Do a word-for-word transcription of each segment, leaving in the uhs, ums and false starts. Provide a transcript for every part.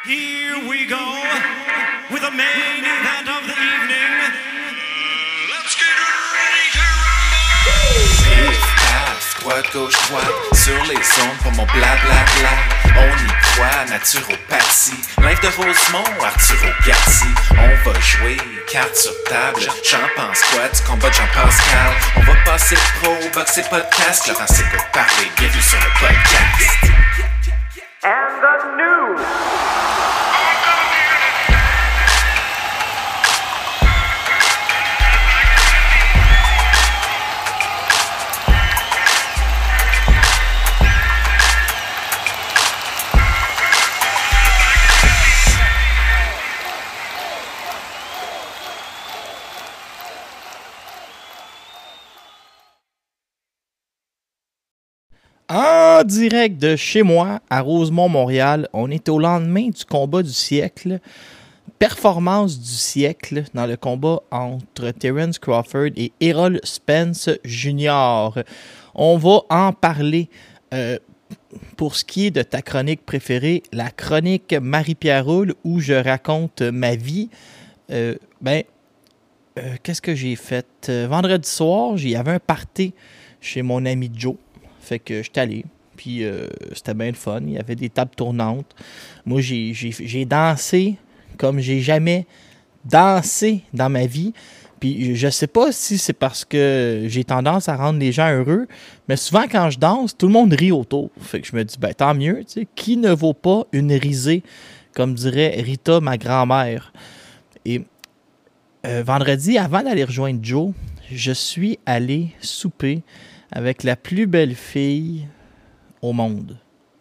Here we go with the main event of the evening. Let's get ready to rumble! Riff, paf, droite, gauche, droite, sur les ondes pour mon blablabla. On y croit, naturopathie. Live de Rosemont, Arturo Gatti. On va jouer, carte sur table. J'en pense quoi du combat de Jean-Pascal? On va passer pro, boxer podcast. Laurent s'écoute parler, bienvenue sur le podcast. And the news! En direct de chez moi, à Rosemont, Montréal, on est au lendemain du combat du siècle, performance du siècle dans le combat entre Terence Crawford et Errol Spence junior On va en parler euh, pour ce qui est de ta chronique préférée, la chronique Marie-Pierre Roule, où je raconte ma vie. Euh, ben, euh, qu'est-ce que j'ai fait? Euh, vendredi soir, il y avait un party chez mon ami Joe. Fait que j'étais allé, puis euh, c'était bien le fun. Il y avait des tables tournantes. Moi, j'ai, j'ai, j'ai dansé comme j'ai jamais dansé dans ma vie. Puis je sais pas si c'est parce que j'ai tendance à rendre les gens heureux, mais souvent quand je danse, tout le monde rit autour. Fait que je me dis, ben tant mieux, tu sais, qui ne vaut pas une risée, comme dirait Rita, ma grand-mère. Et euh, vendredi, avant d'aller rejoindre Joe, je suis allé souper avec la plus belle fille au monde.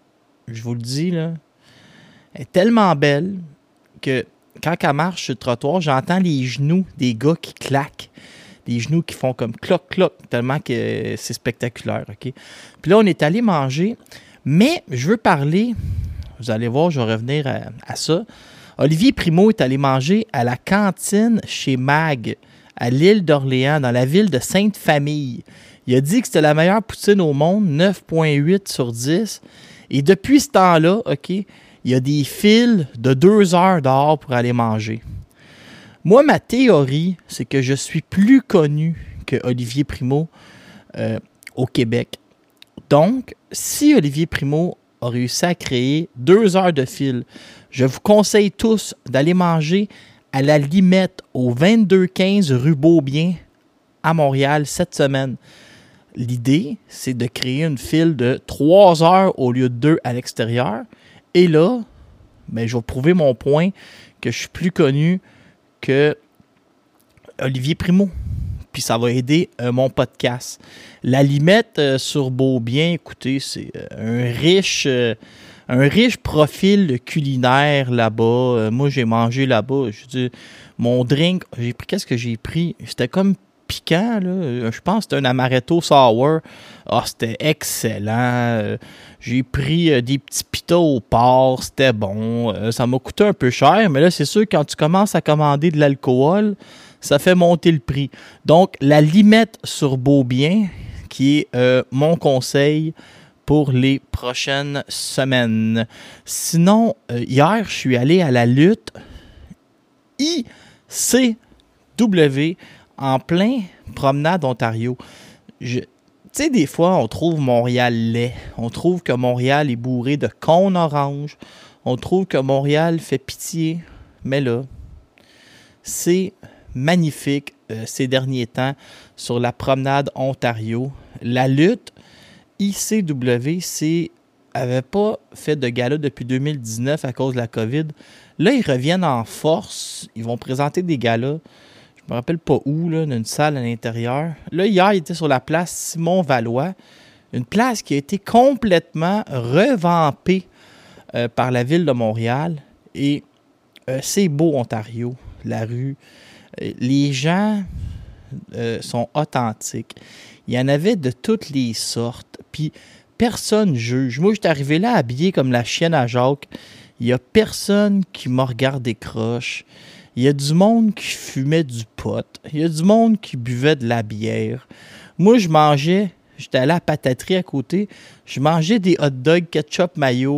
Je vous le dis, là. Elle est tellement belle que quand elle marche sur le trottoir, j'entends les genoux des gars qui claquent. Les genoux qui font comme cloc-cloc, tellement que c'est spectaculaire, OK? Puis là, on est allé manger, mais je veux parler, vous allez voir, je vais revenir à, à ça. Olivier Primo est allé manger à la cantine chez Mag, à l'île d'Orléans, dans la ville de Sainte-Famille. Il a dit que c'était la meilleure poutine au monde, neuf virgule huit sur dix. Et depuis ce temps-là, OK, il y a des files de deux heures dehors pour aller manger. Moi, ma théorie, c'est que je suis plus connu que Olivier Primo euh, au Québec. Donc, si Olivier Primo a réussi à créer deux heures de file, je vous conseille tous d'aller manger à la Limette au vingt-deux quinze rue Beaubien à Montréal cette semaine. L'idée, c'est de créer une file de trois heures au lieu de deux à l'extérieur. Et là, ben, je vais prouver mon point que je suis plus connu que Olivier Primo. Puis ça va aider euh, mon podcast. La Limette euh, sur Beaubien, écoutez, c'est euh, un riche... Euh, Un riche profil culinaire là-bas. Euh, moi, j'ai mangé là-bas. Je dis, mon drink, j'ai pris, qu'est-ce que j'ai pris? C'était comme piquant, là. Je pense que c'était un amaretto sour. Ah, c'était excellent. Euh, j'ai pris euh, des petits pitas au porc. C'était bon. Euh, ça m'a coûté un peu cher, mais là, c'est sûr, quand tu commences à commander de l'alcool, ça fait monter le prix. Donc, la Limette sur Beaubien, qui est euh, mon conseil pour les prochaines semaines. Sinon, euh, hier, je suis allé à la lutte I C W en plein promenade Ontario. Tu sais, des fois, on trouve Montréal laid. On trouve que Montréal est bourré de cônes oranges. On trouve que Montréal fait pitié. Mais là, c'est magnifique euh, ces derniers temps sur la promenade Ontario. La lutte I C W n'avait pas fait de gala depuis deux mille dix-neuf à cause de la COVID. Là, ils reviennent en force. Ils vont présenter des galas. Je me rappelle pas où, là, d'une salle à l'intérieur. Là, hier, ils étaient sur la place Simon-Valois. Une place qui a été complètement revampée euh, par la ville de Montréal. Et euh, c'est beau, Ontario, la rue. Euh, les gens euh, sont authentiques. Il y en avait de toutes les sortes. Puis personne juge. Moi, j'étais arrivé là habillé comme la chienne à Jacques. Il n'y a personne qui m'a regardé croche. Il y a du monde qui fumait du pot. Il y a du monde qui buvait de la bière. Moi, je mangeais, j'étais allé à la pataterie à côté, je mangeais des hot dogs ketchup mayo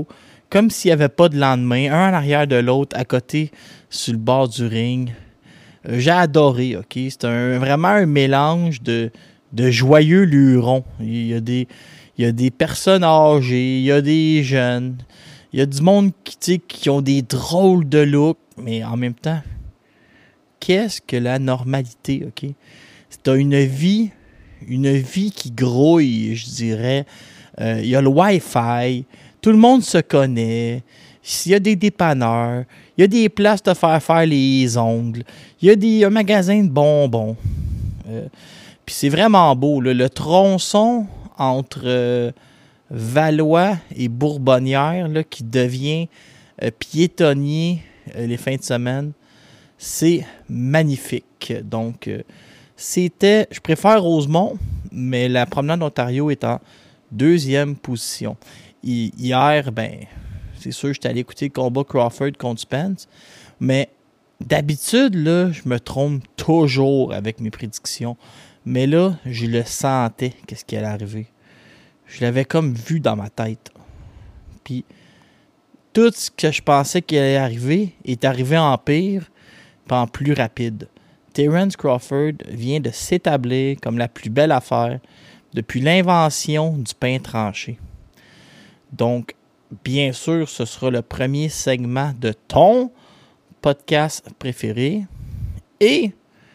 comme s'il n'y avait pas de lendemain, un en arrière de l'autre, à côté, sur le bord du ring. Euh, j'ai adoré, OK? C'est un, vraiment un mélange de, de joyeux lurons. Il y a des, il y a des personnes âgées, il y a des jeunes, il y a du monde qui, tu sais, qui ont des drôles de looks, mais en même temps, qu'est-ce que la normalité, OK? C'est une vie, une vie qui grouille, je dirais. Euh, il y a le Wi-Fi, tout le monde se connaît, il y a des dépanneurs, il y a des places de faire faire les ongles, il y a des, un magasin de bonbons. Euh, Puis c'est vraiment beau, là, le tronçon entre euh, Valois et Bourbonnière là, qui devient euh, piétonnier euh, les fins de semaine. C'est magnifique. Donc, euh, c'était... Je préfère Rosemont, mais la promenade d'Ontario est en deuxième position. Hi- hier, ben, c'est sûr, j'étais allé écouter le combat Crawford contre Spence, mais d'habitude, là, je me trompe toujours avec mes prédictions. Mais là, je le sentais, qu'est-ce qui allait arriver. Je l'avais comme vu dans ma tête. Puis, tout ce que je pensais qu'il allait arriver est arrivé en pire, puis en plus rapide. Terence Crawford vient de s'établir comme la plus belle affaire depuis l'invention du pain tranché. Donc, bien sûr, ce sera le premier segment de ton podcast préféré. Et,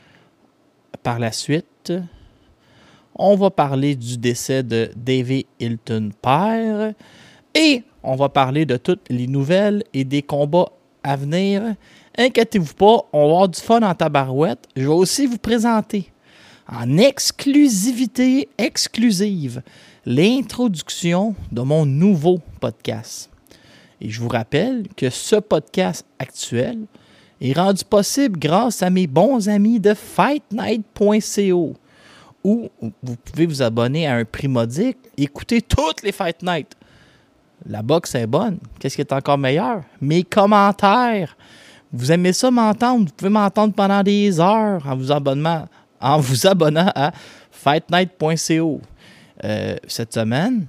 par la suite, on va parler du décès de Davey Hilton père et on va parler de toutes les nouvelles et des combats à venir. Inquiétez-vous pas, on va avoir du fun en tabarouette. Je vais aussi vous présenter en exclusivité exclusive l'introduction de mon nouveau podcast. Et je vous rappelle que ce podcast actuel est rendu possible grâce à mes bons amis de fight night point co où vous pouvez vous abonner à un prix modique, écouter toutes les Fight Night. La boxe est bonne. Qu'est-ce qui est encore meilleur? Mes commentaires. Vous aimez ça m'entendre? Vous pouvez m'entendre pendant des heures en vous abonnant, en vous abonnant à fight night point co. Euh, cette semaine,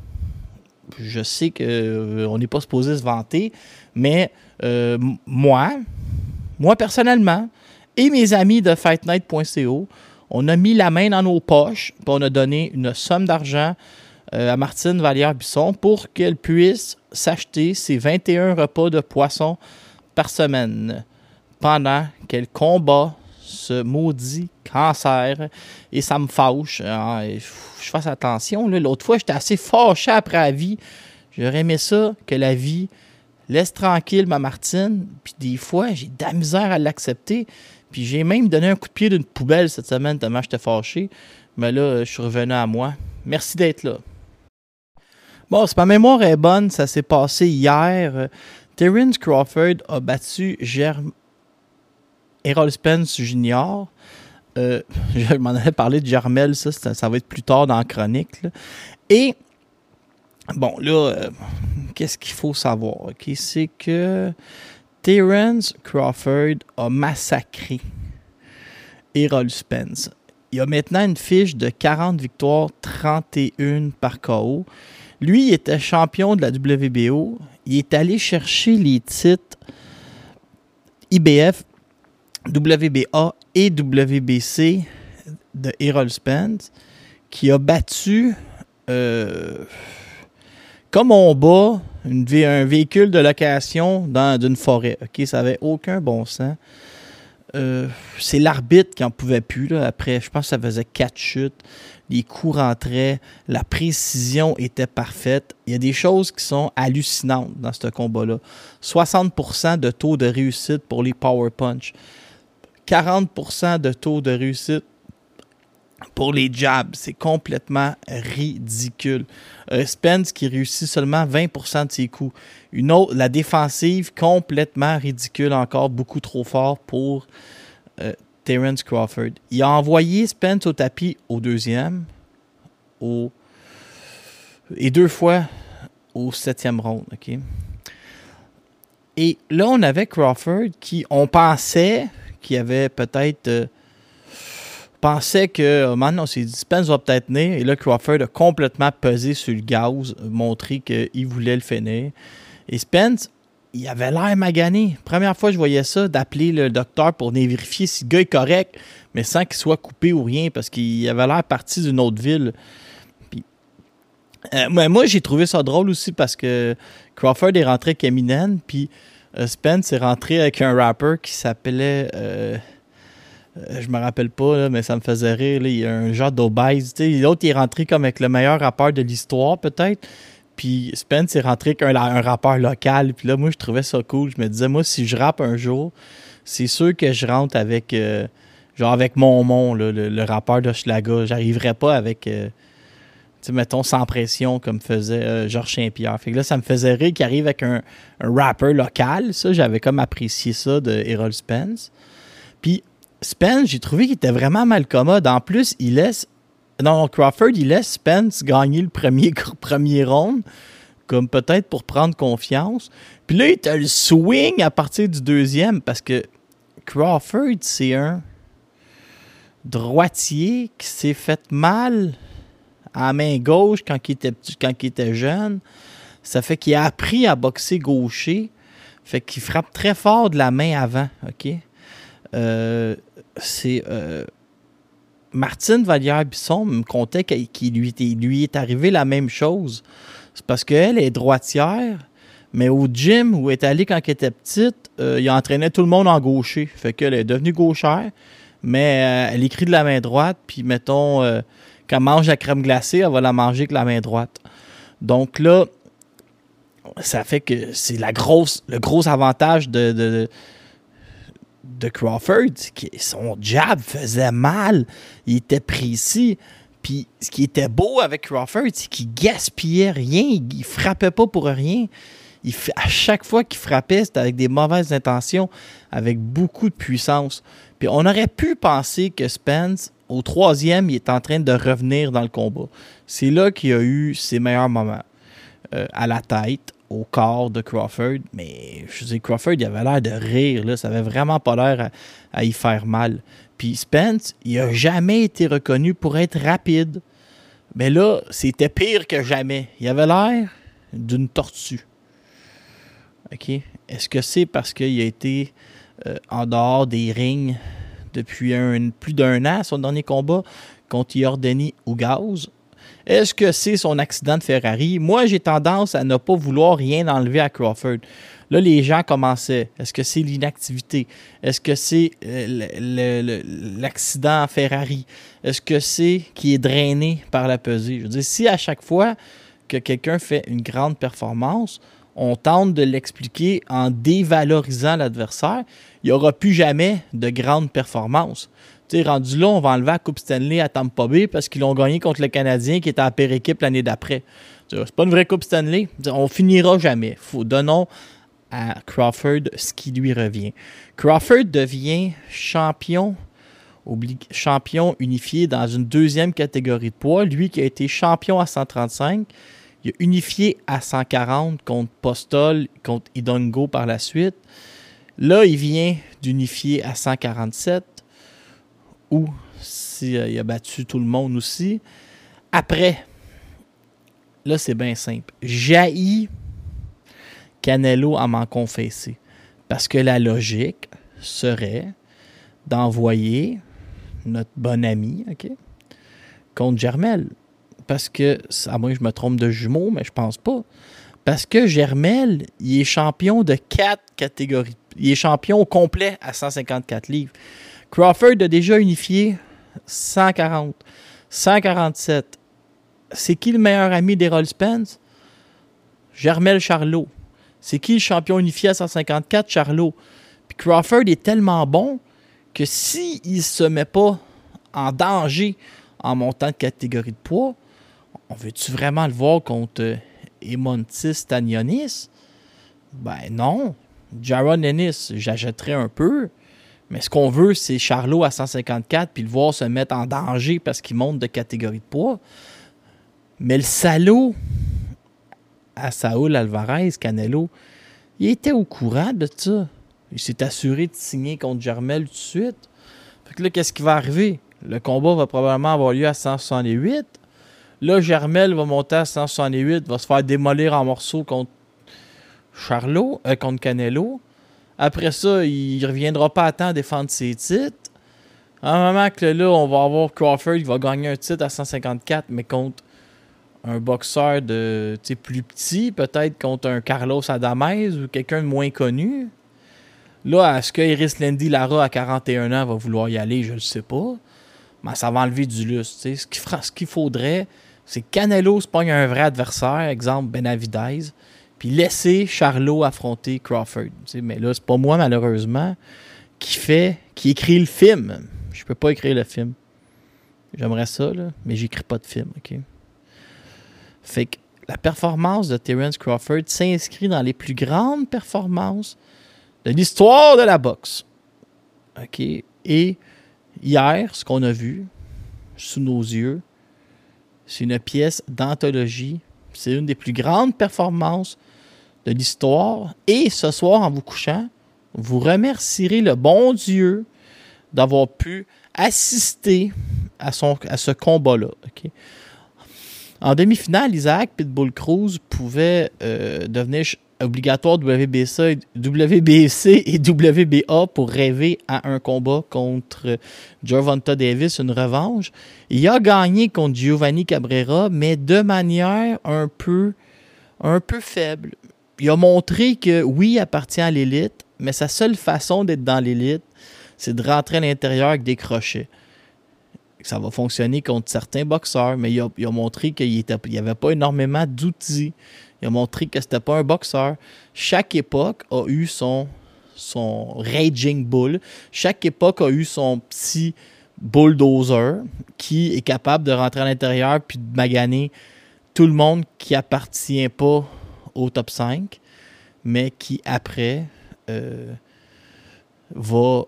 je sais qu'on euh, n'est pas supposé se vanter, mais euh, moi, moi personnellement, et mes amis de fight night point co, on a mis la main dans nos poches, puis on a donné une somme d'argent euh, à Martine Vallière-Bisson pour qu'elle puisse s'acheter ses vingt et un repas de poisson par semaine pendant qu'elle combat ce maudit cancer. Et ça me fâche. Hein, il faut que je fasse attention. Là. L'autre fois, j'étais assez fâché après la vie. J'aurais aimé ça, que la vie laisse tranquille ma Martine. Puis des fois, j'ai de la misère à l'accepter. Puis j'ai même donné un coup de pied d'une poubelle cette semaine tellement j'étais fâché. Mais là, je suis revenu à moi. Merci d'être là. Bon, si ma mémoire est bonne, ça s'est passé hier. Terence Crawford a battu Germ... Errol Spence Junior Euh, je m'en avais parlé de Jermel, ça, ça, ça va être plus tard dans la chronique. Là. Et, bon, là, euh, qu'est-ce qu'il faut savoir? Okay? C'est que Terence Crawford a massacré Errol Spence. Il a maintenant une fiche de quarante victoires, trente et un par K O. Lui, il était champion de la W B O. Il est allé chercher les titres I B F, W B A et W B C de Errol Spence, qui a battu, euh, comme on bat une, un véhicule de location dans d'une forêt. Okay? Ça n'avait aucun bon sens. Euh, c'est l'arbitre qui n'en pouvait plus. Là. Après, je pense que ça faisait quatre chutes. Les coups rentraient. La précision était parfaite. Il y a des choses qui sont hallucinantes dans ce combat-là. soixante pour cent de taux de réussite pour les power punch. quarante pour cent de taux de réussite pour les jabs. C'est complètement ridicule. Euh, Spence qui réussit seulement vingt pour cent de ses coups. Une autre, la défensive, complètement ridicule encore, beaucoup trop fort pour euh, Terence Crawford. Il a envoyé Spence au tapis au deuxième au, et deux fois au septième round. Okay? Et là, on avait Crawford qui, on pensait qu'il avait peut-être... Euh, pensait que, oh man, on s'est dit, Spence va peut-être tenir. Et là, Crawford a complètement pesé sur le gaz, montré qu'il voulait le finir. Et Spence, il avait l'air magané. Première fois que je voyais ça, d'appeler le docteur pour venir vérifier si le gars est correct, mais sans qu'il soit coupé ou rien, parce qu'il avait l'air parti d'une autre ville. Puis, euh, moi, j'ai trouvé ça drôle aussi parce que Crawford est rentré avec Eminem, puis euh, Spence est rentré avec un rapper qui s'appelait... Euh, euh, je me rappelle pas, là, mais ça me faisait rire. Là, il y a un genre d'obèse. L'autre, il est rentré comme avec le meilleur rappeur de l'histoire, peut-être. Puis Spence est rentré avec un, un rappeur local. Puis là, moi, je trouvais ça cool. Je me disais, moi, si je rappe un jour, c'est sûr que je rentre avec, euh, genre avec Mon-Mon, là, le, le rappeur d'Hochelaga. J'arriverais pas avec, euh, tu sais, mettons, Sans Pression, comme faisait euh, Georges Saint-Pierre. Fait que là, ça me faisait rire qu'il arrive avec un, un rappeur local. Ça, j'avais comme apprécié ça de Errol Spence. Puis Spence, j'ai trouvé qu'il était vraiment mal commode. En plus, il laisse... Non, Crawford, il laisse Spence gagner le premier, premier round, comme peut-être pour prendre confiance. Puis là, il te le swing à partir du deuxième, parce que Crawford, c'est un droitier qui s'est fait mal à la main gauche quand il était, quand il était jeune. Ça fait qu'il a appris à boxer gaucher. Fait qu'il frappe très fort de la main avant, OK? Euh, c'est... Euh, Martine Vallière-Bisson me contait qu'il lui, lui est arrivé la même chose. C'est parce qu'elle est droitière, mais au gym où elle est allée quand elle était petite, euh, il entraînait tout le monde en gaucher. Fait qu'elle est devenue gauchère, mais euh, elle écrit de la main droite, puis mettons, euh, quand elle mange la crème glacée, elle va la manger avec la main droite. Donc là, ça fait que c'est la grosse, le gros avantage de... de de Crawford, son jab faisait mal, il était précis, puis ce qui était beau avec Crawford, c'est qu'il gaspillait rien, il frappait pas pour rien, il, à chaque fois qu'il frappait, c'était avec des mauvaises intentions, avec beaucoup de puissance, puis on aurait pu penser que Spence, au troisième, il est en train de revenir dans le combat, c'est là qu'il a eu ses meilleurs moments, euh, à la tête, au corps de Crawford, mais je dis Crawford, il avait l'air de rire, là, ça avait vraiment pas l'air à, à y faire mal. Puis Spence, il a jamais été reconnu pour être rapide. Mais là, c'était pire que jamais. Il avait l'air d'une tortue. OK? Est-ce que c'est parce qu'il a été euh, en dehors des rings depuis un, plus d'un an, son dernier combat contre Yordeni Ougaz? Est-ce que c'est son accident de Ferrari? Moi, j'ai tendance à ne pas vouloir rien enlever à Crawford. Là, les gens commençaient. Est-ce que c'est l'inactivité? Est-ce que c'est euh, l'accident à Ferrari? Est-ce que c'est qu'il est drainé par la pesée? Je veux dire, si à chaque fois que quelqu'un fait une grande performance, on tente de l'expliquer en dévalorisant l'adversaire, il n'y aura plus jamais de grande performance. T'sais, rendu là, on va enlever la Coupe Stanley à Tampa Bay parce qu'ils l'ont gagné contre le Canadien qui était à la pire équipe l'année d'après. C'est pas une vraie Coupe Stanley. T'sais, on finira jamais. Faut, donnons à Crawford ce qui lui revient. Crawford devient champion, oblig, champion unifié dans une deuxième catégorie de poids. Lui qui a été champion à cent trente-cinq, il a unifié à cent quarante contre Postol, contre Hidalgo par la suite. Là, il vient d'unifier à cent quarante-sept. Ou s'il euh, a battu tout le monde aussi. Après, là, c'est bien simple. J'haïs Canelo à m'en confesser. Parce que la logique serait d'envoyer notre bon ami, OK, contre Jermel. Parce que, à moins que je me trompe de jumeaux, mais je pense pas. Parce que Jermel, il est champion de quatre catégories. Il est champion au complet à cent cinquante-quatre livres. Crawford a déjà unifié cent quarante, cent quarante-sept. C'est qui le meilleur ami d'Errol Spence? Jermel Charlot. C'est qui le champion unifié à cent cinquante-quatre? Charlot. Puis Crawford est tellement bon que s'il ne se met pas en danger en montant de catégorie de poids, on veut-tu vraiment le voir contre Emontis Stanionis? Ben non. Jaron Ennis, j'achèterais un peu. Mais ce qu'on veut, c'est Charlot à cent cinquante-quatre puis le voir se mettre en danger parce qu'il monte de catégorie de poids. Mais le salaud à Saúl Alvarez, Canelo, il était au courant de ça. Il s'est assuré de signer contre Jermel tout de suite. Fait que là, qu'est-ce qui va arriver? Le combat va probablement avoir lieu à cent soixante-huit. Là, Jermel va monter à cent soixante-huit, va se faire démolir en morceaux contre Charlo, euh, contre Canelo. Après ça, il ne reviendra pas à temps à défendre ses titres. À un moment que là, on va avoir Crawford qui va gagner un titre à cent cinquante-quatre, mais contre un boxeur de plus petit, peut-être contre un Carlos Adames ou quelqu'un de moins connu. Là, est-ce que Iris Landy Lara à quarante et un ans va vouloir y aller? Je ne sais pas. Mais ça va enlever du lustre. T'sais. Ce qu'il fera, ce qu'il faudrait, c'est que Canelo se pogne un vrai adversaire, exemple Benavidez, puis laisser Charlo affronter Crawford. T'sais. Mais là, c'est pas moi, malheureusement, qui fait, qui écrit le film. Je peux pas écrire le film. J'aimerais ça, là, mais j'écris pas de film, OK? Fait que la performance de Terence Crawford s'inscrit dans les plus grandes performances de l'histoire de la boxe. OK? Et hier, ce qu'on a vu, sous nos yeux, c'est une pièce d'anthologie. C'est une des plus grandes performances de l'histoire. Et ce soir, en vous couchant, vous remercierez le bon Dieu d'avoir pu assister à, son, à ce combat-là. Okay? En demi-finale, Isaac Pitbull Cruz pouvait euh, devenir obligatoire W B C, W B C et W B A pour rêver à un combat contre Gervonta Davis, une revanche. Il a gagné contre Giovanni Cabrera, mais de manière un peu, un peu faible. Il a montré que oui, il appartient à l'élite, mais sa seule façon d'être dans l'élite, c'est de rentrer à l'intérieur avec des crochets. Ça va fonctionner contre certains boxeurs, mais il a, il a montré qu'il n'y avait pas énormément d'outils. Il a montré que c'était pas un boxeur. Chaque époque a eu son, son Raging Bull. Chaque époque a eu son petit bulldozer qui est capable de rentrer à l'intérieur puis de maganer tout le monde qui appartient pas au top cinq, mais qui après euh, va...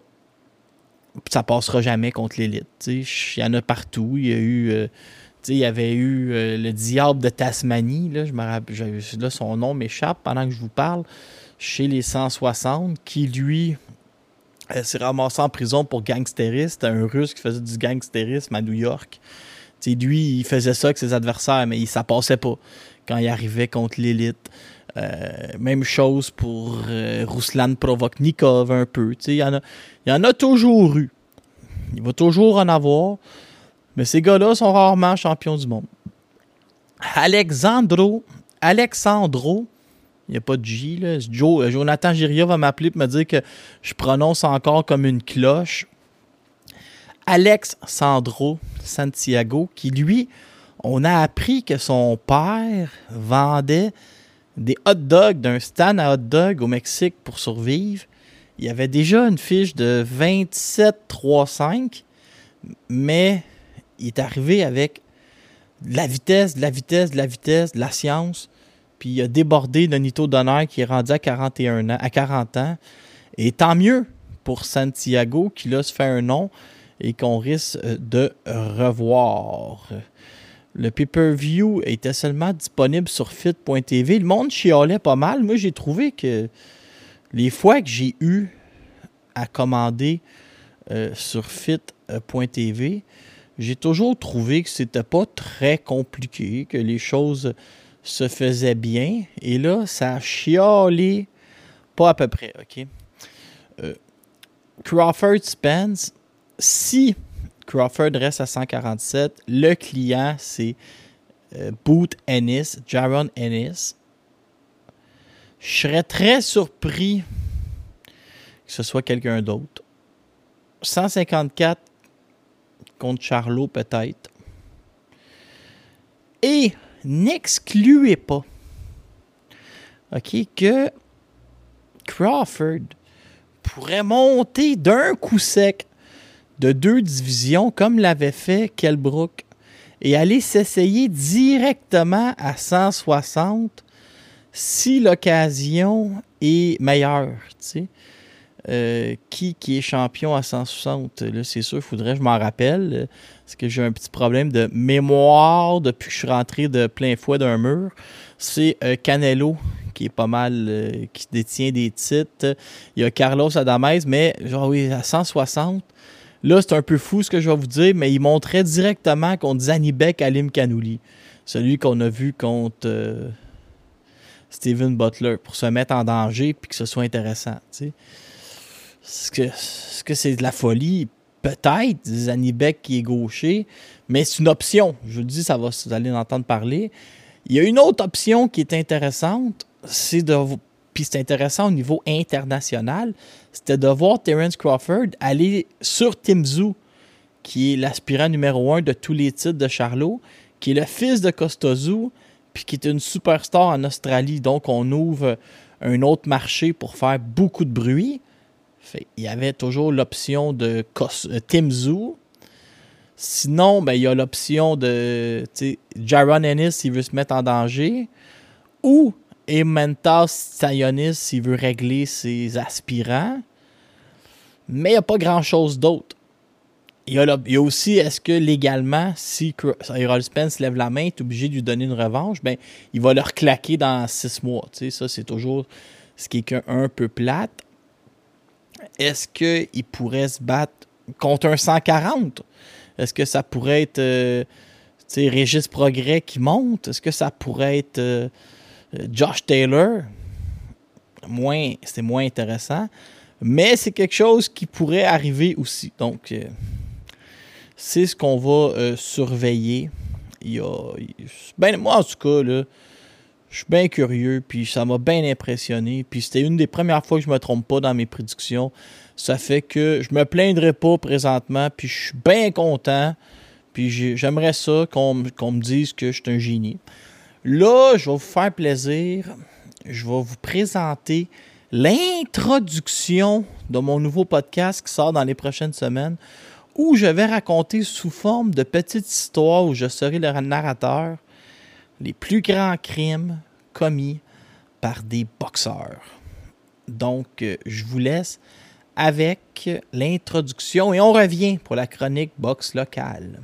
ça passera jamais contre l'élite. Il y en a partout. Il y a eu... Euh, il y avait eu euh, le diable de Tasmanie. Là, je me rappelle, je, là, son nom m'échappe pendant que je vous parle. Chez les cent soixante, qui lui euh, s'est ramassé en prison pour gangstérisme. C'était un Russe qui faisait du gangstérisme à New York. T'sais, lui, il faisait ça avec ses adversaires, mais ça passait pas quand il arrivait contre l'élite. Euh, même chose pour euh, Ruslan Provoknikov un peu. Il y en a, il y en a toujours eu. Il va toujours en avoir. Mais ces gars-là sont rarement champions du monde. Alexandro, Alexandro, il n'y a pas de J, là. Joe, Jonathan Giria va m'appeler pour me dire que je prononce encore comme une cloche. Alexandro Santiago, qui lui, on a appris que son père vendait des hot dogs d'un stand à hot dogs au Mexique pour survivre. Il y avait déjà une fiche de vingt-sept trois cinq, mais il est arrivé avec de la vitesse, de la vitesse, de la vitesse, de la science, puis il a débordé le Nito d'honneur qui est rendu à quarante et un ans, à quarante ans. Et tant mieux pour Santiago qui là se fait un nom et qu'on risque de revoir. Le pay-per-view était seulement disponible sur fit point t v. Le monde chialait pas mal. Moi, j'ai trouvé que les fois que j'ai eu à commander euh, sur fit point t v, j'ai toujours trouvé que c'était pas très compliqué, que les choses se faisaient bien. Et là, ça a chialé pas à peu près, OK? Euh, Crawford Spence, si Crawford reste à cent quarante-sept, le client, c'est euh, Boot Ennis, Jaron Ennis. Je serais très surpris que ce soit quelqu'un d'autre. cent cinquante-quatre contre Charlo, peut-être. Et n'excluez pas, OK, que Crawford pourrait monter d'un coup sec de deux divisions, comme l'avait fait Kell Brook, et aller s'essayer directement à cent soixante si l'occasion est meilleure, tu sais. Euh, qui, qui est champion à cent soixante? Là, c'est sûr, il faudrait que je m'en rappelle. Parce que j'ai un petit problème de mémoire depuis que je suis rentré de plein fouet d'un mur. C'est euh, Canelo qui est pas mal, euh, qui détient des titres. Il y a Carlos Adames, mais genre oui, à cent soixante, là, c'est un peu fou ce que je vais vous dire, mais il montrait directement contre Zanibek Alim Kanouli. Celui qu'on a vu contre... Euh, Steven Butler pour se mettre en danger puis que ce soit intéressant. T'sais. Est-ce que, est-ce que c'est de la folie? Peut-être. Zanny Beck qui est gaucher, mais c'est une option. Je vous le dis, ça va, vous allez en entendre parler. Il y a une autre option qui est intéressante, c'est de, puis c'est intéressant au niveau international, c'était de voir Terence Crawford aller sur Tim Tszyu, qui est l'aspirant numéro un de tous les titres de Charlot, qui est le fils de Costa Tszyu, puis qui est une superstar en Australie. Donc, on ouvre un autre marché pour faire beaucoup de bruit. Fait, il y avait toujours l'option de Cos- Tim Tszyu. Sinon, ben, il y a l'option de Jaron Ennis s'il veut se mettre en danger, ou Eimantas Tsiyonis s'il veut régler ses aspirants. Mais il n'y a pas grand-chose d'autre. Il y a, là, il y a aussi, est-ce que légalement, si Errol Spence lève la main, est obligé de lui donner une revanche, ben, il va le reclaquer dans six mois. Tu sais, ça, c'est toujours ce qui est un peu plate. Est-ce qu'il pourrait se battre contre un cent quarante? Est-ce que ça pourrait être euh, Régis Progrès qui monte? Est-ce que ça pourrait être euh, Josh Taylor? Moins, c'est moins intéressant. Mais c'est quelque chose qui pourrait arriver aussi. Donc, euh, c'est ce qu'on va euh, surveiller. Il y a, il, ben, moi, en tout cas, là, je suis bien curieux, puis ça m'a bien impressionné. Puis c'était une des premières fois que je me trompe pas dans mes prédictions. Ça fait que je me plaindrai pas présentement, puis je suis bien content. Puis j'aimerais ça qu'on, qu'on me dise que je suis un génie. Là, je vais vous faire plaisir. Je vais vous présenter l'introduction de mon nouveau podcast qui sort dans les prochaines semaines, où je vais raconter sous forme de petites histoires où je serai le narrateur les plus grands crimes commis par des boxeurs. Donc, je vous laisse avec l'introduction et on revient pour la chronique boxe locale.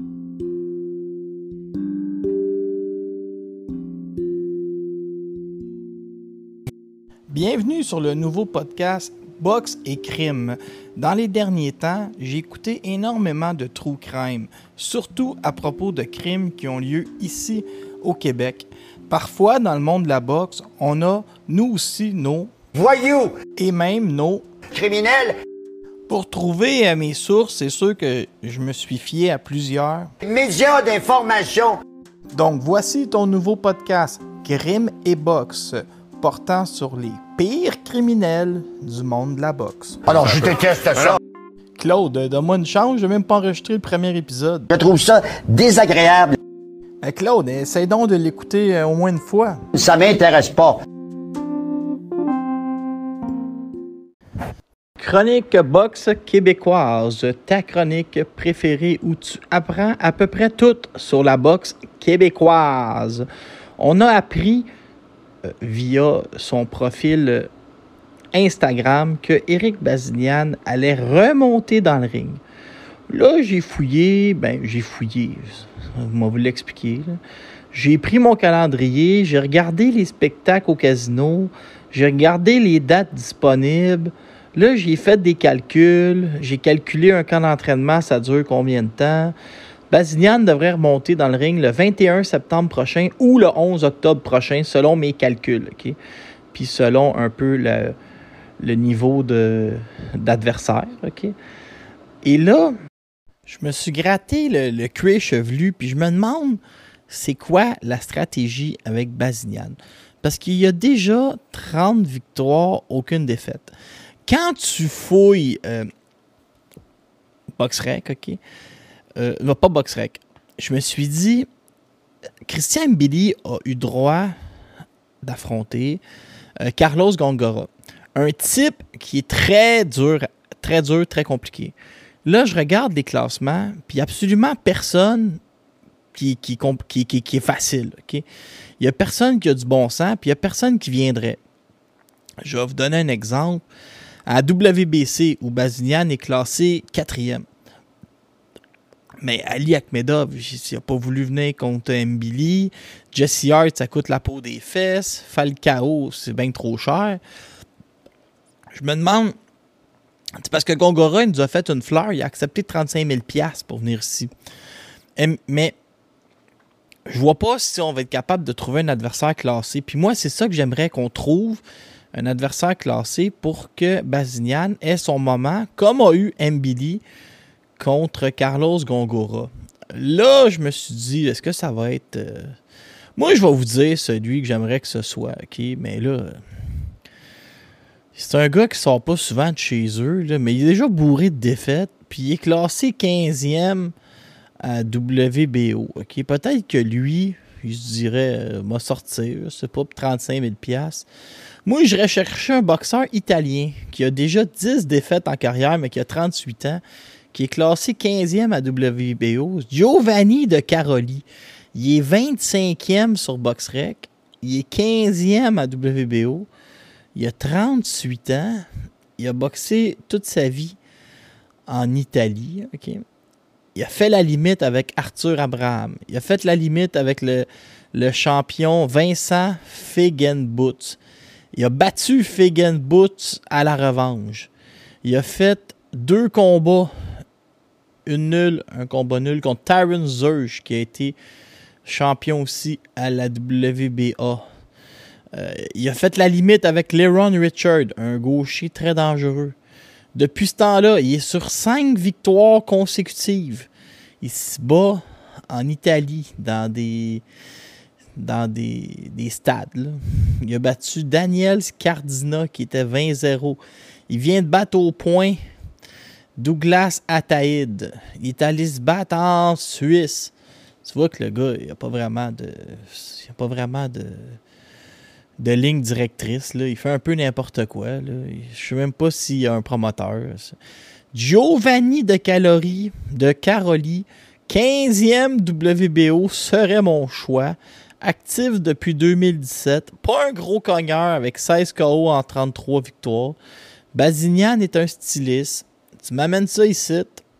Bienvenue sur le nouveau podcast Boxe et Crime. Dans les derniers temps, j'ai écouté énormément de true crime, surtout à propos de crimes qui ont lieu ici au Québec. Parfois, dans le monde de la boxe, on a, nous aussi, nos voyous et même nos criminels. Pour trouver euh, mes sources, c'est sûr que je me suis fié à plusieurs médias d'information. Donc, voici ton nouveau podcast, Crime et Boxe, portant sur les pires criminels du monde de la boxe. Alors, je déteste ça. Claude, donne-moi une chance, je n'ai même pas enregistré le premier épisode. Je trouve ça désagréable. Euh, Claude, essaye donc de l'écouter euh, au moins une fois. Ça m'intéresse pas. Chronique boxe québécoise, ta chronique préférée où tu apprends à peu près tout sur la boxe québécoise. On a appris euh, via son profil Instagram que Éric Bazinian allait remonter dans le ring. Là, j'ai fouillé, ben j'ai fouillé, on va vous l'expliquer. Là. J'ai pris mon calendrier, j'ai regardé les spectacles au casino, j'ai regardé les dates disponibles. Là, j'ai fait des calculs, j'ai calculé un camp d'entraînement, ça dure combien de temps. Bazinian devrait remonter dans le ring le vingt et un septembre prochain ou le onze octobre prochain, selon mes calculs, OK? Puis selon un peu le, le niveau de, d'adversaire, OK? Et là, je me suis gratté le, le cuir chevelu, puis je me demande, c'est quoi la stratégie avec Bazinian? Parce qu'il y a déjà trente victoires, aucune défaite. Quand tu fouilles euh, BoxRec, OK? Euh, non, pas BoxRec. Je me suis dit, Christian Mbili a eu droit d'affronter euh, Carlos Gongora. Un type qui est très dur, très dur, très compliqué. Là, je regarde les classements, puis absolument personne qui, qui, qui, qui, qui est facile, OK? Il n'y a personne qui a du bon sens, puis il n'y a personne qui viendrait. Je vais vous donner un exemple. À W B C, où Bazinian est classé quatrième. Mais Ali Akhmedov, il n'a pas voulu venir contre Mbili. Jesse Hart, ça coûte la peau des fesses. Falcao, c'est bien trop cher. Je me demande, c'est parce que Gongora, il nous a fait une fleur, il a accepté trente-cinq mille dollars pour venir ici. Mais je vois pas si on va être capable de trouver un adversaire classé. Puis moi, c'est ça que j'aimerais qu'on trouve, un adversaire classé pour que Bazinian ait son moment, comme a eu Mbili contre Carlos Gongora. Là, je me suis dit, est-ce que ça va être... Euh... Moi, je vais vous dire celui que j'aimerais que ce soit, OK? Mais là, c'est un gars qui sort pas souvent de chez eux, là, mais il est déjà bourré de défaites, puis il est classé quinzième à W B O, OK? Peut-être que lui, il se dirait, euh, m'a sorti, c'est pas pour trente-cinq mille dollars. Moi, je chercher un boxeur italien qui a déjà dix défaites en carrière, mais qui a trente-huit ans, qui est classé quinzième à W B O, Giovanni de Caroli. Il est vingt-cinquième sur BoxRec. Il est quinzième à W B O. Il a trente-huit ans. Il a boxé toute sa vie en Italie. Okay? Il a fait la limite avec Arthur Abraham. Il a fait la limite avec le, le champion Vincent Feigenbutz. Il a battu Feigenbutz à la revanche. Il a fait deux combats. Une nulle, un combat nul contre Tyron Zurch, qui a été champion aussi à la W B A. Euh, il a fait la limite avec Leron Richard, un gaucher très dangereux. Depuis ce temps-là, il est sur cinq victoires consécutives. Il se bat en Italie, dans des, dans des, des stades. Là. Il a battu Daniel Scardina, qui était vingt zéro. Il vient de battre au point Douglas Ataïd. Il est allé se battre en Suisse. Tu vois que le gars, il n'y a pas vraiment de. Il n'y a pas vraiment de. de ligne directrice. Là. Il fait un peu n'importe quoi. Là. Je ne sais même pas s'il y a un promoteur. Giovanni de Calori, de Caroli, quinzième W B O serait mon choix. Actif depuis deux mille dix-sept. Pas un gros cogneur avec seize K O en trente-trois victoires. Bazinian est un styliste. Tu m'amènes ça ici.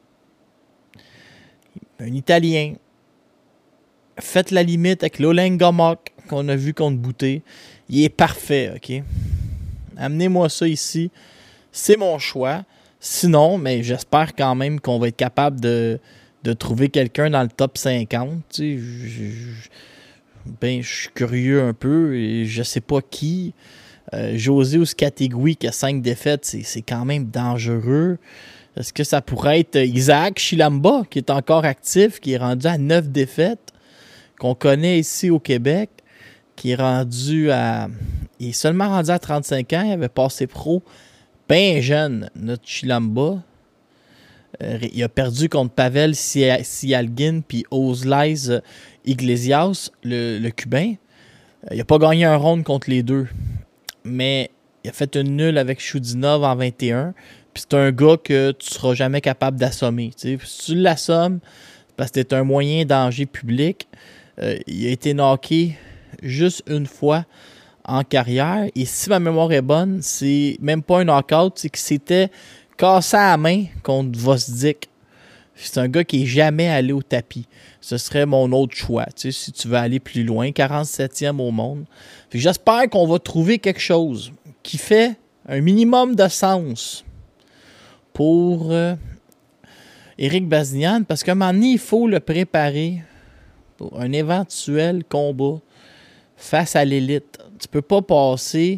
Un Italien. Faites la limite avec l'Olengomok qu'on a vu contre Bouté. Il est parfait, OK? Amenez-moi ça ici. C'est mon choix. Sinon, mais j'espère quand même qu'on va être capable de, de trouver quelqu'un dans le top cinquante. Tu sais, je, je, ben, je suis curieux un peu et je sais pas qui. Euh, José Ouscategui qui a cinq défaites, c'est, c'est quand même dangereux. Est-ce que ça pourrait être Isaac Chilamba qui est encore actif, qui est rendu à neuf défaites, qu'on connaît ici au Québec, qui est rendu à... Il est seulement rendu à trente-cinq ans, il avait passé pro bien jeune, notre Chilamba. Euh, il a perdu contre Pavel Sialgin puis Ozlais Iglesias, le, le Cubain. Il n'a pas gagné un round contre les deux. Mais il a fait une nulle avec Choudinov en vingt et un. Puis c'est un gars que tu ne seras jamais capable d'assommer. T'sais. Si tu l'assommes, parce que c'est un moyen danger public. Euh, il a été knocké juste une fois en carrière. Et si ma mémoire est bonne, c'est même pas un knockout, c'est qu'il s'était cassé à la main contre Vosdik. C'est un gars qui n'est jamais allé au tapis. Ce serait mon autre choix, tu sais, si tu veux aller plus loin. quarante-septième au monde. Fait que j'espère qu'on va trouver quelque chose qui fait un minimum de sens pour euh, Éric Bazinian, parce qu'à un moment donné, il faut le préparer pour un éventuel combat face à l'élite. Tu peux pas passer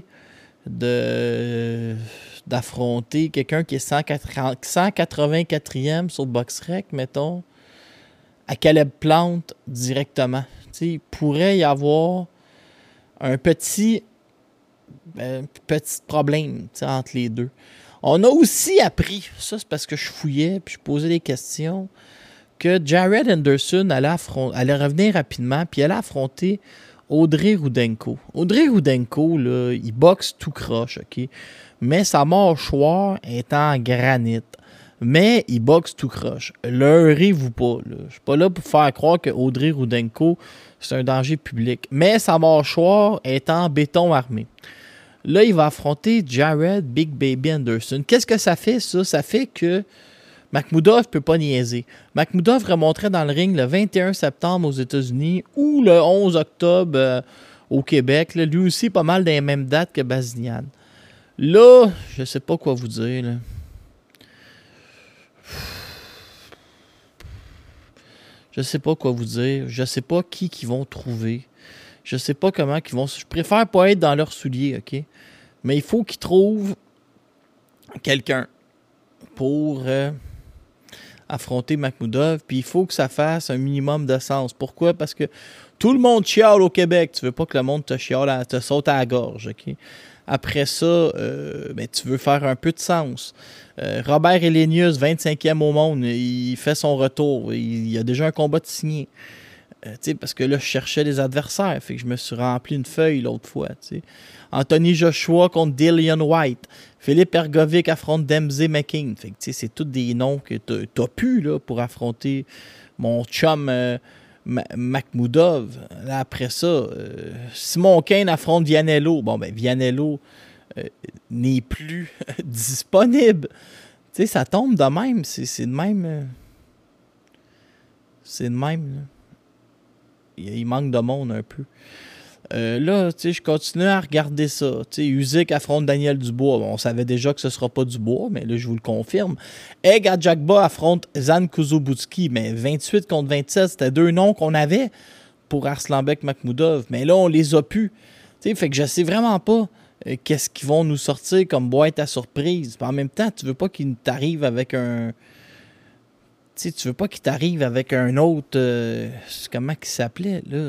de... d'affronter quelqu'un qui est cent quatre-vingt-quatrième sur BoxRec, mettons, à Caleb Plante directement. T'sais, il pourrait y avoir un petit, euh, petit problème entre les deux. On a aussi appris, ça c'est parce que je fouillais puis je posais des questions, que Jared Anderson allait, affron- allait revenir rapidement puis allait affronter Audrey Rudenko. Audrey Rudenko, là, il boxe tout croche, OK? Mais sa mâchoire est en granit. Mais il boxe tout croche. Leurrez-vous pas. Là. Je suis pas là pour faire croire que Audrey Rudenko, c'est un danger public. Mais sa mâchoire est en béton armé. Là, il va affronter Jared Big Baby Anderson. Qu'est-ce que ça fait, ça? Ça fait que Makhmoudov ne peut pas niaiser. Makhmoudov remonterait dans le ring le vingt et un septembre aux États-Unis ou le onze octobre euh, au Québec. Là. Lui aussi, pas mal dans les mêmes dates que Bazinian. Là, je sais pas quoi vous dire. Là. Je sais pas quoi vous dire. Je sais pas qui qu'ils vont trouver. Je sais pas comment qu'ils vont... Je préfère pas être dans leurs souliers, OK? Mais il faut qu'ils trouvent quelqu'un pour euh, affronter Makhmoudov. Puis il faut que ça fasse un minimum de sens. Pourquoi? Parce que tout le monde chiale au Québec. Tu veux pas que le monde te chiale, à, te saute à la gorge, OK? Après ça, euh, ben, tu veux faire un peu de sens. Euh, Robert Helenius, vingt-cinquième au monde, il fait son retour. Il, il a déjà un combat de signé. Euh, parce que là, je cherchais des adversaires. Fait que je me suis rempli une feuille l'autre fois. T'sais. Anthony Joshua contre Dillian White. Philippe Ergovic affronte Dempsey McKean. Fait que c'est tous des noms que tu as pu là, pour affronter mon chum euh, Makhmoudov. Là, après ça, euh, Simon Kane affronte Vianello. Bon, ben Vianello euh, n'est plus disponible. Tu sais, ça tombe de même. C'est, c'est de même. Euh, c'est de même. Là. Il, il manque de monde un peu. Euh, là, tu sais, je continue à regarder ça. Tu sais, Usyk affronte Daniel Dubois. Bon, on savait déjà que ce ne sera pas Dubois, mais là, je vous le confirme. Egg Adjagba affronte Zan Kuzubutski. Mais vingt-huit contre vingt-sept, c'était deux noms qu'on avait pour Arslanbek Makhmoudov. Mais là, on les a plus. Tu sais, fait que je sais vraiment pas euh, qu'est-ce qu'ils vont nous sortir comme boîte à surprise. Puis en même temps, tu veux pas qu'ils t'arrivent avec un... Tu sais, tu veux pas qu'il t'arrive avec un autre... Euh, comment il s'appelait, là?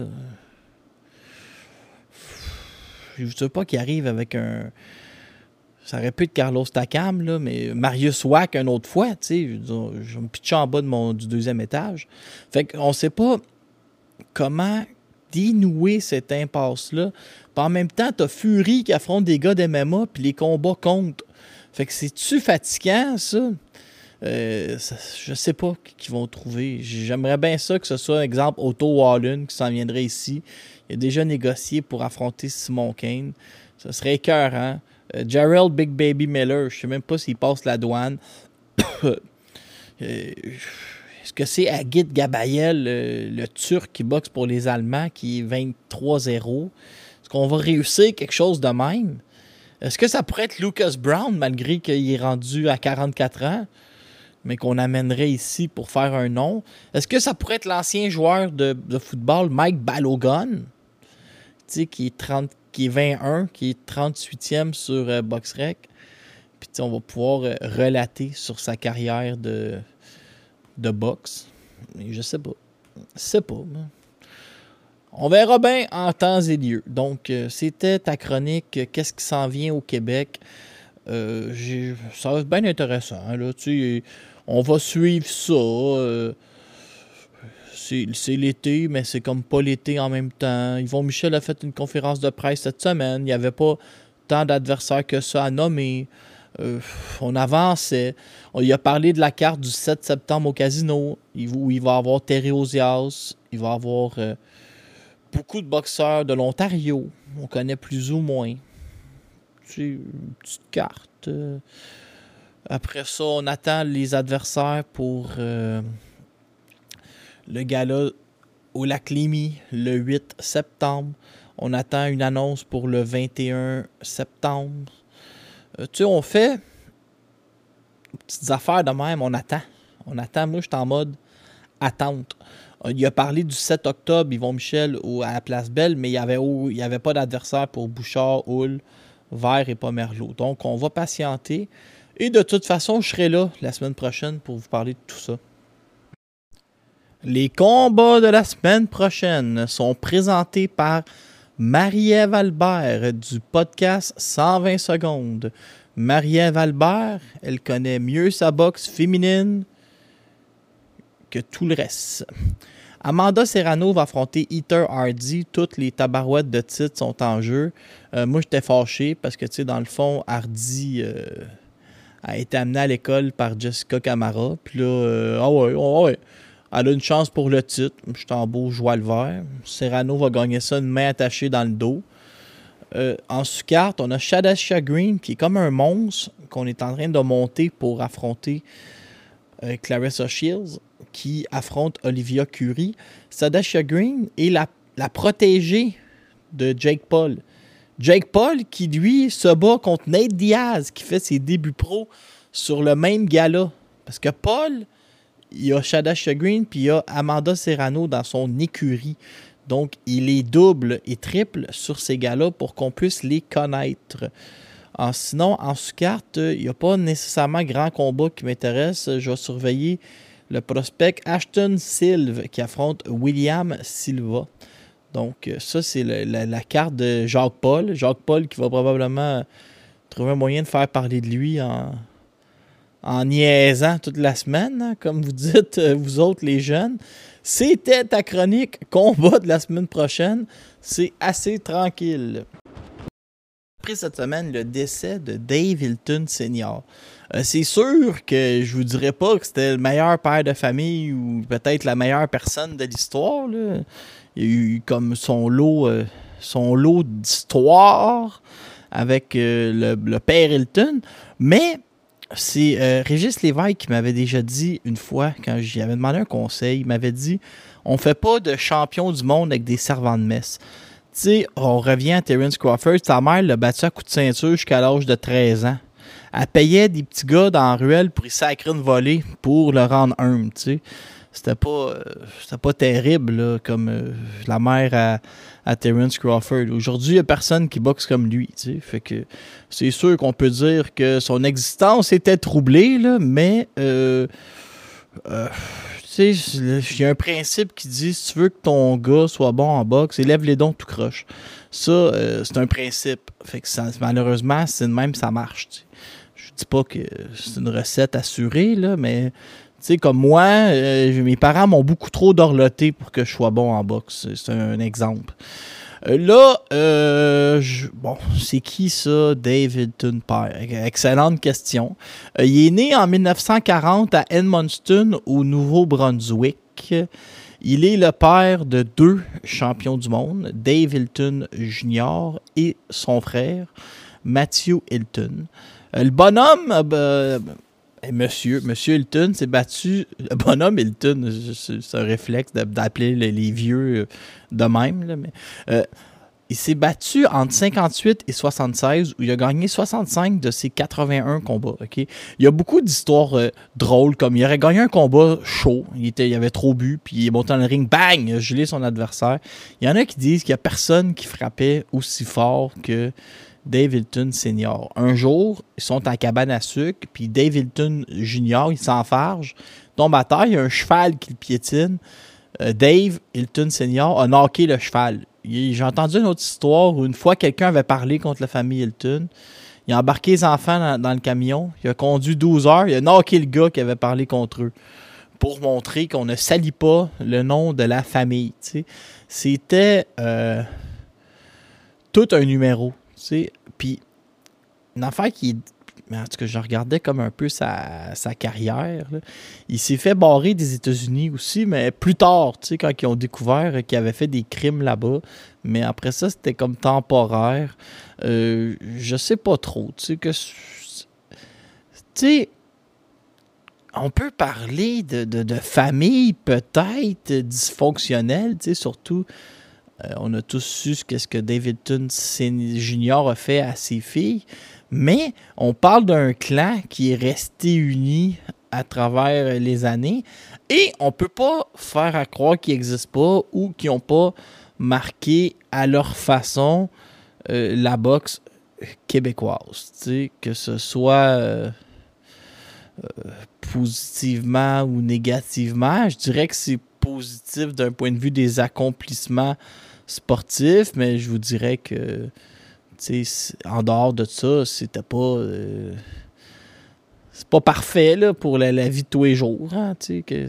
Je veux pas qu'il arrive avec un... Ça aurait pu être Carlos Takam, là, mais Marius Wack une autre fois, tu sais. Je, je vais me pitcher en bas de mon, du deuxième étage. Fait qu'on sait pas comment dénouer cette impasse-là. Puis en même temps, t'as Fury qui affronte des gars d'M M A, puis les combats comptent. Fait que c'est-tu fatigant, ça? Euh, ça, je sais pas qu'ils vont trouver. J'aimerais bien ça que ce soit, exemple, Otto Wallen qui s'en viendrait ici. Il a déjà négocié pour affronter Simon Kane. Ça serait écœurant. Euh, Jarrell Big Baby Miller, je sais même pas s'il passe la douane. euh, Est-ce que c'est Agit Gabayel, le, le Turc qui boxe pour les Allemands, qui est vingt-trois zéro? Est-ce qu'on va réussir quelque chose de même? Est-ce que ça pourrait être Lucas Brown, malgré qu'il est rendu à quarante-quatre ans? Mais qu'on amènerait ici pour faire un nom. Est-ce que ça pourrait être l'ancien joueur de, de football, Mike Balogun, qui est, trente, qui est vingt et un, qui est trente-huitième sur euh, BoxRec. Puis on va pouvoir euh, relater sur sa carrière de, de boxe. Mais je sais pas. Je sais pas. Hein. On verra bien en temps et lieu. Donc, euh, c'était ta chronique euh, « Qu'est-ce qui s'en vient au Québec? Euh, » Ça va être bien intéressant. Là, tu sais, on va suivre ça. Euh, c'est, c'est l'été, mais c'est comme pas l'été en même temps. Yvon Michel a fait une conférence de presse cette semaine. Il n'y avait pas tant d'adversaires que ça à nommer. Euh, on avançait. On y a parlé de la carte du sept septembre au Casino, où il va y avoir Terry Ozias. Il va y avoir euh, beaucoup de boxeurs de l'Ontario. On connaît plus ou moins. C'est une petite carte. Euh, Après ça, on attend les adversaires pour euh, le gala au Lac Lémy le huit septembre. On attend une annonce pour le vingt et un septembre. Euh, tu sais, on fait des petites affaires de même. On attend. On attend. Moi, je suis en mode attente. Il a parlé du sept octobre, Yvon Michel, au, à la Place Belle, mais il n'y avait, avait pas d'adversaire pour Bouchard, Hull, Vert et Pomerleau. Donc, on va patienter. Et de toute façon, je serai là la semaine prochaine pour vous parler de tout ça. Les combats de la semaine prochaine sont présentés par Marie-Ève Albert du podcast cent vingt secondes. Marie-Ève Albert, elle connaît mieux sa boxe féminine que tout le reste. Amanda Serrano va affronter Heather Hardy. Toutes les tabarouettes de titres sont en jeu. Euh, moi, j'étais fâché parce que, tu sais, dans le fond, Hardy... Euh, a été amenée à l'école par Jessica Camara. Puis là, euh, ah ouais, ah ouais. Elle a une chance pour le titre. Je suis en beau joie le vert. Serrano va gagner ça une main attachée dans le dos. Euh, en sous-carte, on a Shadasha Green qui est comme un monstre qu'on est en train de monter pour affronter euh, Clarissa Shields qui affronte Olivia Curie. Shadasha Green est la, la protégée de Jake Paul. Jake Paul qui, lui, se bat contre Nate Diaz qui fait ses débuts pro sur le même gala. Parce que Paul, il y a Shada Chagrin, puis il y a Amanda Serrano dans son écurie. Donc, il est double et triple sur ces gars-là pour qu'on puisse les connaître. En, sinon, en sous-carte, il n'y a pas nécessairement grand combat qui m'intéresse. Je vais surveiller le prospect Ashton Silve qui affronte William Silva. Donc, ça, c'est le, la, la carte de Jacques Paul. Jacques Paul qui va probablement trouver un moyen de faire parler de lui en, en niaisant toute la semaine, hein, comme vous dites, vous autres, les jeunes. C'était ta chronique combat de la semaine prochaine. C'est assez tranquille. Après cette semaine, le décès de Dave Hilton Senior Euh, c'est sûr que je vous dirais pas que c'était le meilleur père de famille ou peut-être la meilleure personne de l'histoire, là. Il y a eu comme son lot, euh, son lot d'histoire avec euh, le, le père Hilton. Mais c'est euh, Régis Lévesque qui m'avait déjà dit une fois, quand j'y avais demandé un conseil, il m'avait dit « On fait pas de champion du monde avec des servants de messe. » Tu sais, on revient à Terence Crawford, sa mère l'a battu à coup de ceinture jusqu'à l'âge de treize ans. Elle payait des petits gars dans la ruelle pour y sacrer une volée pour le rendre humble, tu sais. C'était pas, euh, c'était pas terrible, là, comme euh, la mère à, à Terence Crawford. Aujourd'hui, il n'y a personne qui boxe comme lui, tu sais. Fait que c'est sûr qu'on peut dire que son existence était troublée, là, mais euh, euh, tu sais, il y a un principe qui dit si tu veux que ton gars soit bon en boxe, élève les dons tout croche. Ça, euh, c'est un principe. Fait que ça, malheureusement, c'est de même, ça marche, tu sais. Je dis pas que c'est une recette assurée, là, mais tu sais, comme moi, euh, mes parents m'ont beaucoup trop dorloté pour que je sois bon en boxe. C'est un exemple. Euh, là, euh, je, bon, c'est qui ça, Dave Hilton père? Excellente question. Euh, il est né en dix-neuf cent quarante à Edmundston, au Nouveau-Brunswick. Il est le père de deux champions du monde, Dave Hilton junior et son frère, Matthew Hilton. Euh, le bonhomme... Euh, Monsieur, Monsieur Hilton s'est battu. Le bonhomme Hilton, c'est un réflexe d'appeler les vieux de même. Là, mais, euh, il s'est battu entre cinquante-huit et soixante-seize, où il a gagné soixante-cinq de ses quatre-vingt-un combats. Okay? Il y a beaucoup d'histoires euh, drôles, comme il aurait gagné un combat chaud. Il, était, il avait trop bu, puis il est monté dans le ring, bang, il a gelé son adversaire. Il y en a qui disent qu'il n'y a personne qui frappait aussi fort que Dave Hilton Senior Un jour, ils sont en cabane à sucre, puis Dave Hilton Junior, il s'enfarge, tombe à terre, il y a un cheval qui le piétine. Euh, Dave Hilton Senior a knocké le cheval. J'ai entendu une autre histoire où une fois quelqu'un avait parlé contre la famille Hilton. Il a embarqué les enfants dans, dans le camion, il a conduit douze heures, il a knocké le gars qui avait parlé contre eux pour montrer qu'on ne salit pas le nom de la famille. T'sais. C'était euh, tout un numéro. Puis, une affaire qui en tout cas, je regardais comme un peu sa, sa carrière. Là. Il s'est fait barrer des États-Unis aussi, mais plus tard, tu sais, quand ils ont découvert qu'il avait fait des crimes là-bas. Mais après ça, c'était comme temporaire. Euh, je sais pas trop. Tu sais, que. Tu sais, on peut parler de, de, de famille peut-être dysfonctionnelle, tu sais, surtout. Euh, on a tous su ce que, ce que Dave Hilton Junior a fait à ses filles, mais on parle d'un clan qui est resté uni à travers les années et on ne peut pas faire à croire qu'ils n'existent pas ou qu'ils n'ont pas marqué à leur façon euh, la boxe québécoise. Tu sais, que ce soit euh, euh, positivement ou négativement, je dirais que c'est positif d'un point de vue des accomplissements sportifs, mais je vous dirais que en dehors de ça, c'était pas euh, c'est pas parfait là, pour la, la vie de tous les jours. Hein, que,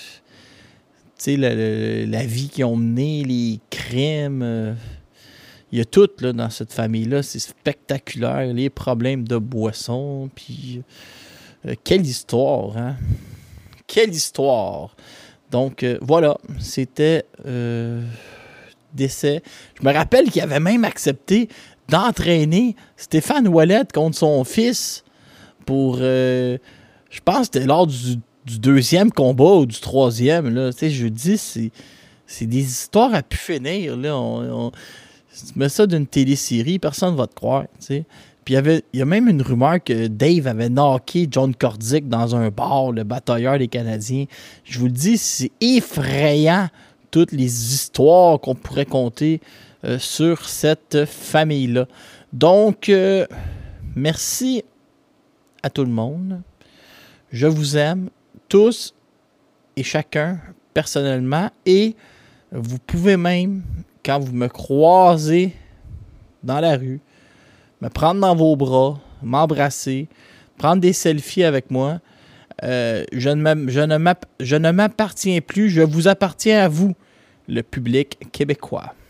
la, la, la vie qu'ils ont menée, les crimes, euh, il y a tout là, dans cette famille-là. C'est spectaculaire. Les problèmes de boisson, puis euh, quelle histoire, hein? Quelle histoire! Donc, euh, voilà, c'était euh, décès. Je me rappelle qu'il avait même accepté d'entraîner Stéphane Ouellet contre son fils pour, euh, je pense que c'était lors du, du deuxième combat ou du troisième. Là. Tu sais, je dis, c'est, c'est des histoires à pu finir. Là. On, on, tu mets ça d'une télésérie, personne ne va te croire. Tu sais. Puis il y avait, il y a même une rumeur que Dave avait knocké John Kordic dans un bar, le batailleur des Canadiens. Je vous le dis, c'est effrayant toutes les histoires qu'on pourrait compter euh, sur cette famille-là. Donc, euh, merci à tout le monde. Je vous aime tous et chacun personnellement. Et vous pouvez même, quand vous me croisez dans la rue, me prendre dans vos bras, m'embrasser, prendre des selfies avec moi. Euh, je ne je ne m'appartiens plus, je vous appartiens à vous, le public québécois.